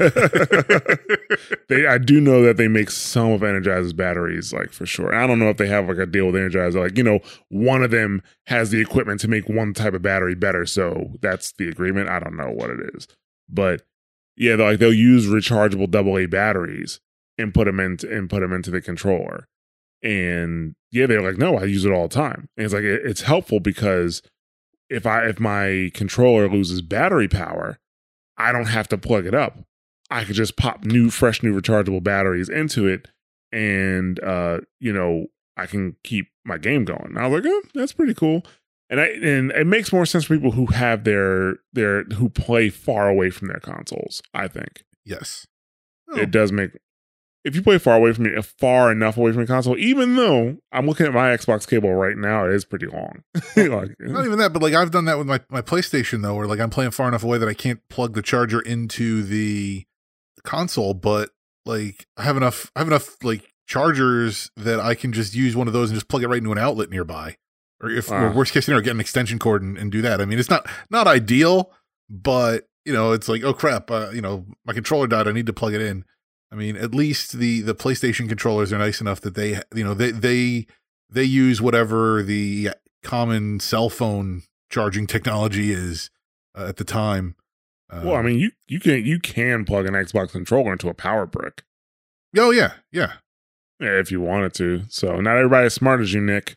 they. I do know that they make some of Energizer's batteries, like for sure. I don't know if they have like a deal with Energizer. Like, you know, one of them has the equipment to make one type of battery better, so that's the agreement. I don't know what it is, but yeah, like they'll use rechargeable double A batteries and put them into and put them into the controller. And yeah, they're like, no, I use it all the time. And it's like it, it's helpful because if I if my controller loses battery power, I don't have to plug it up. I could just pop new, fresh, new rechargeable batteries into it, and uh, you know, I can keep my game going. And I was like, oh, that's pretty cool. And I and it makes more sense for people who have their their who play far away from their consoles. I think yes, oh. It does make. If you play far away from it, far enough away from your console, even though I'm looking at my Xbox cable right now, it is pretty long. Like, not even that, but like I've done that with my, my PlayStation though, where like I'm playing far enough away that I can't plug the charger into the console, but like I have enough, I have enough like chargers that I can just use one of those and just plug it right into an outlet nearby. Or if wow. or worst case scenario, get an extension cord and, and do that. I mean, it's not not ideal, but you know, it's like, oh crap, uh, you know, my controller died. I need to plug it in. I mean, at least the, the PlayStation controllers are nice enough that they, you know, they, they, they use whatever the common cell phone charging technology is uh, at the time. Uh, well, I mean, you, you can, you can plug an Xbox controller into a power brick. Oh yeah. Yeah. Yeah. If you wanted to. So not everybody as smart as you, Nick.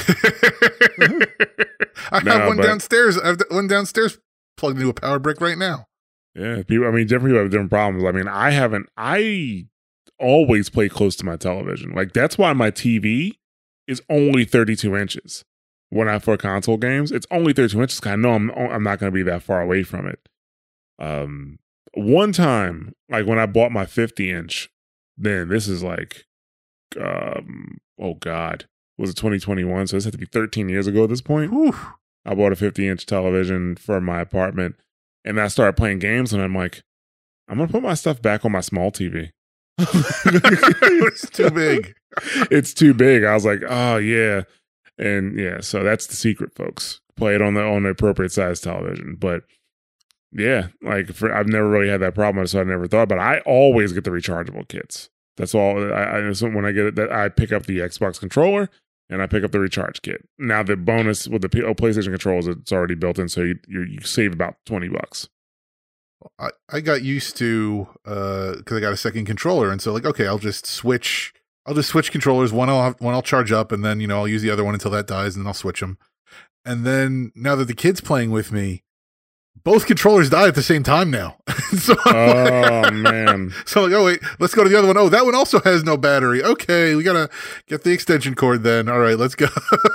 I no, have one but, downstairs. I have one downstairs plugged into a power brick right now. Yeah, people. I mean, different people have different problems. I mean, I haven't. I always play close to my television. Like that's why my T V is only thirty-two inches. When I for console games, it's only thirty-two inches. Cause I know I'm. I'm not going to be that far away from it. Um, one time, like when I bought my fifty inch, then this is like, um, oh God, was it twenty twenty-one? So this had to be thirteen years ago at this point. Whew. I bought a fifty inch television for my apartment. And I started playing games, and I'm like, I'm going to put my stuff back on my small T V. It's too big. It's too big. I was like, oh, yeah. And yeah, so that's the secret, folks. Play it on the on the appropriate size television. But yeah, like for, I've never really had that problem, so I never thought. But I always get the rechargeable kits. That's all. I, I so when I get it, that I pick up the Xbox controller. And I pick up the recharge kit. Now the bonus with the PlayStation controls, it's already built in, so you you, you save about twenty bucks. I, I got used to uh because I got a second controller, and so like okay, I'll just switch I'll just switch controllers. One I'll have, one I'll charge up, and then you know I'll use the other one until that dies, and then I'll switch them. And then now that the kid's playing with me, both controllers die at the same time now. so oh man! So I'm like, oh wait, let's go to the other one. Oh, that one also has no battery. Okay, we gotta get the extension cord then. All right, let's go.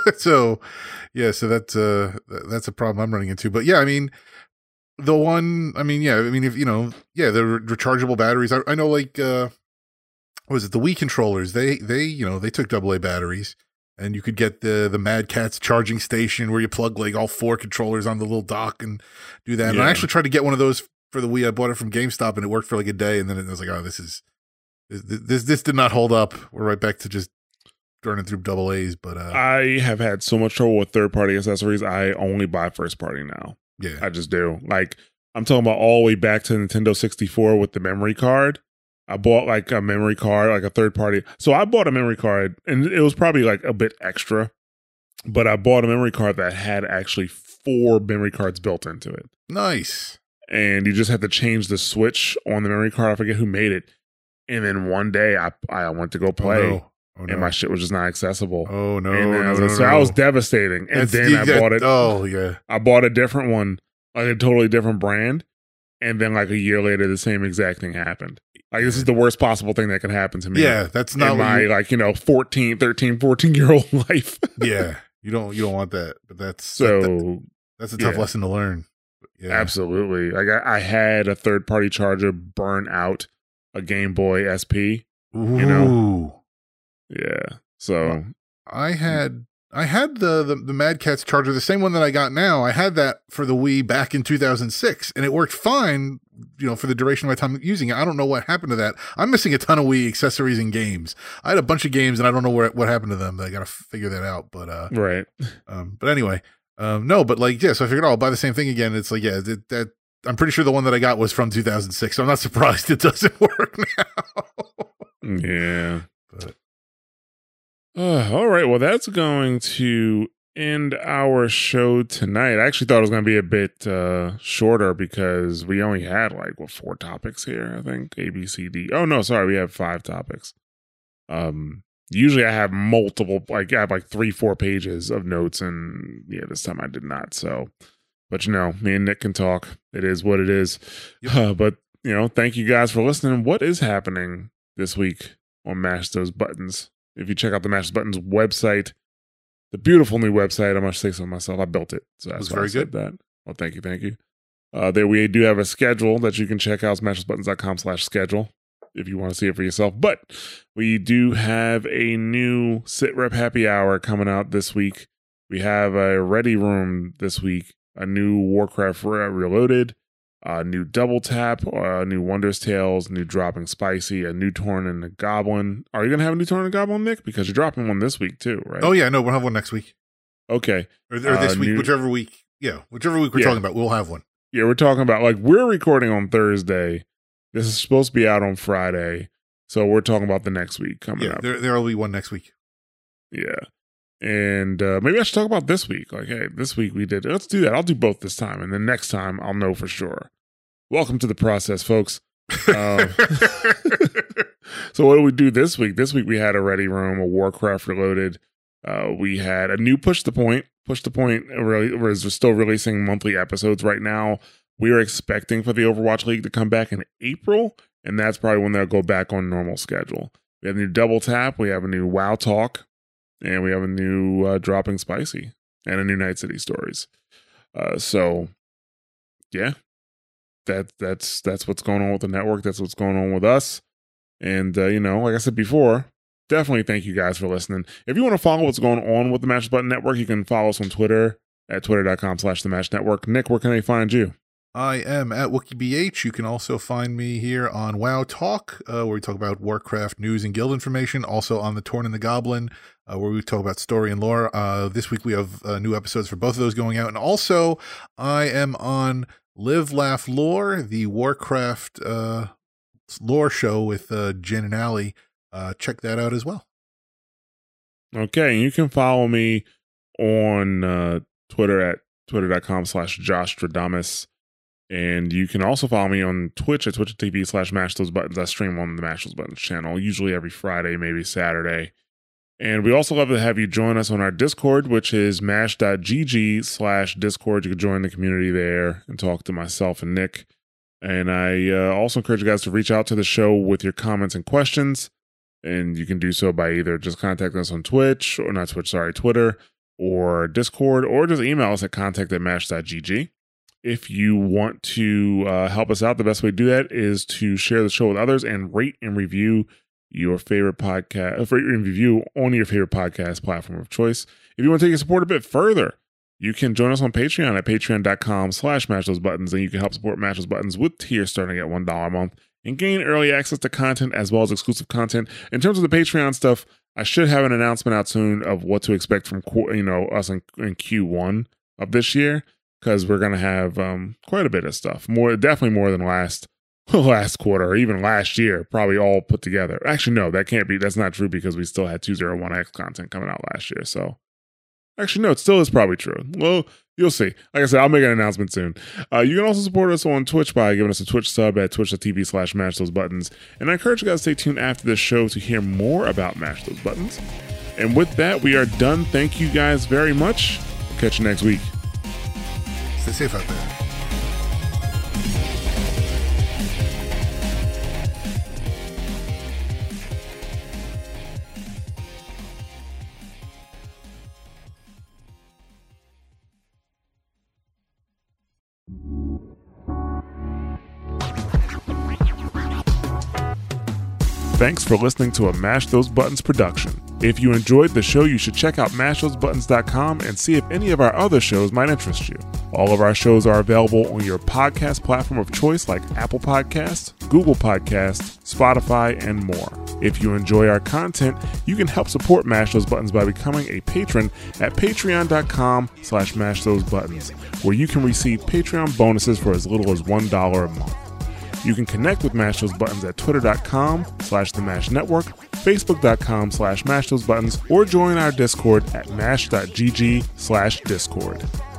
so yeah, so that's uh that's a problem I'm running into. But yeah, I mean. The one, I mean, yeah, I mean, if you know, yeah, the re- rechargeable batteries. I, I know, like, uh, what was it? The Wii controllers. They, they, you know, they took double A batteries, and you could get the the Mad Catz charging station where you plug like all four controllers on the little dock and do that. Yeah. And I actually tried to get one of those for the Wii. I bought it from GameStop, and it worked for like a day, and then it was like, oh, this is this this, this did not hold up. We're right back to just running through double A's. But uh, I have had so much trouble with third party accessories. I only buy first party now. Yeah, I just do. Like, I'm talking about all the way back to Nintendo sixty-four with the memory card. I bought like a memory card, like a third party. So I bought a memory card, and it was probably like a bit extra, but I bought a memory card that had actually four memory cards built into it. Nice. And you just had to change the switch on the memory card. I forget who made it. And then one day I I went to go play. Oh, no. Oh, no. And my shit was just not accessible. Oh no! And then no, I was, no, so no. I was devastating. And That's, then I that, bought it. Oh yeah, I bought a different one, like a totally different brand. And then like a year later, the same exact thing happened. Like this is the worst possible thing that could happen to me. Yeah, that's not in what my you, like you know fourteen, thirteen, fourteen year old life. yeah, you don't you don't want that. But that's so that, that, that's a tough yeah. lesson to learn. Yeah. Absolutely. Like I, I had a third party charger burn out a Game Boy S P. Ooh. You know. Yeah. So. Well, I had I had the, the the Mad Catz charger, the same one that I got now. I had that for the Wii back in two thousand six, and it worked fine, you know, for the duration of my time using it. I don't know what happened to that. I'm missing a ton of Wii accessories and games. I had a bunch of games, and I don't know where what happened to them. I got to figure that out. But uh, right. Um, but anyway, um, no, but like yeah. So I figured, oh, I'll buy the same thing again. It's like yeah, that, that I'm pretty sure the one that I got was from two thousand six. So I'm not surprised it doesn't work now. Yeah. But. Uh, all right. Well, that's going to end our show tonight. I actually thought it was going to be a bit uh, shorter because we only had like, what, four topics here, I think. A, B, C, D. Oh, no, sorry. We have five topics. Um, usually I have multiple, like I have like three, four pages of notes. And yeah, this time I did not. So, but you know, me and Nick can talk. It is what it is. Yep. Uh, but, you know, thank you guys for listening. What is happening this week on Mash Those Buttons? If you check out the Mash Those Buttons website, the beautiful new website, I must say so myself. I built it. So that's very I said good. That. Well, thank you. Thank you. Uh, there we do have a schedule that you can check out, smashdosbuttons.com slash schedule if you want to see it for yourself. But we do have a new Sit Rep Happy Hour coming out this week. We have a Ready Room this week, a new Warcraft Reloaded, a new Double Tap, a new Wondrous Tales, new Dropping Spicy, a new Torn and a Goblin. Are you going to have a new Torn and a Goblin, Nick? Because you're dropping one this week too, right? Oh yeah, no, we'll have one next week. Okay. Or, or this uh, week, new, whichever week. Yeah, whichever week we're yeah. talking about, we'll have one. Yeah, we're talking about, like, we're recording on Thursday. This is supposed to be out on Friday. So we're talking about the next week coming yeah, up. There there will be one next week. Yeah. And uh, maybe I should talk about this week. Like, hey, this week we did, let's do that. I'll do both this time. And then next time I'll know for sure. Welcome to the process, folks. Um, so what do we do this week? This week we had a Ready Room, a Warcraft Reloaded. Uh, we had a new Push the Point. Push the Point really is still releasing monthly episodes right now. We are expecting for the Overwatch League to come back in April, and that's probably when they'll go back on normal schedule. We have a new Double Tap. We have a new WoW Talk. And we have a new uh, Dropping Spicy and a new Night City Stories. Uh, so, yeah, that that's that's what's going on with the network. That's what's going on with us. And, uh, you know, like I said before, definitely thank you guys for listening. If you want to follow what's going on with the Mash Button Network, you can follow us on Twitter at twitter.com slash the Mash Network. Nick, where can they find you? I am at WookieBH. You can also find me here on WoW Talk, uh, where we talk about Warcraft news and guild information. Also on the Torn and the Goblin, uh, where we talk about story and lore. Uh, this week we have uh, new episodes for both of those going out. And also I am on Live, Laugh, Lore, the Warcraft uh, lore show with uh, Jen and Allie. Uh, check that out as well. Okay, you can follow me on uh, Twitter at twitter.com slash Josh Stradamus. And you can also follow me on Twitch at twitch.tv slash mash those buttons. I stream on the Mash Those Buttons channel, usually every Friday, maybe Saturday. And we also love to have you join us on our Discord, which is mash.gg slash Discord. You can join the community there and talk to myself and Nick. And I uh, also encourage you guys to reach out to the show with your comments and questions. And you can do so by either just contacting us on Twitch, or not Twitch, sorry, Twitter, or Discord, or just email us at contact at mash.gg. If you want to uh, help us out, the best way to do that is to share the show with others and rate and review your favorite podcast, rate and review on your favorite podcast platform of choice. If you want to take your support a bit further, you can join us on Patreon at patreon.com slash mash those buttons, and you can help support Mash Those Buttons with tiers starting at one dollar a month and gain early access to content as well as exclusive content. In terms of the Patreon stuff, I should have an announcement out soon of what to expect from you know us in, in Q one of this year, because we're going to have um, quite a bit of stuff. More, definitely more than last last quarter, or even last year, probably all put together. Actually, no, that can't be. That's not true, because we still had two oh one X content coming out last year. So, actually, no, it still is probably true. Well, you'll see. Like I said, I'll make an announcement soon. Uh, you can also support us on Twitch by giving us a Twitch sub at twitch.tv slash mash those buttons. And I encourage you guys to stay tuned after this show to hear more about Mash Those Buttons. And with that, we are done. Thank you guys very much. We'll catch you next week. Stay safe out there. Thanks for listening to a Mash Those Buttons production. If you enjoyed the show, you should check out mash those buttons dot com and see if any of our other shows might interest you. All of our shows are available on your podcast platform of choice like Apple Podcasts, Google Podcasts, Spotify, and more. If you enjoy our content, you can help support Mash Those Buttons by becoming a patron at patreon.com slash mash those buttons, where you can receive Patreon bonuses for as little as one dollar a month. You can connect with Mash Those Buttons at twitter.com slash the Mash Network, facebook.com slash mash those buttons, or join our Discord at mash.gg slash Discord.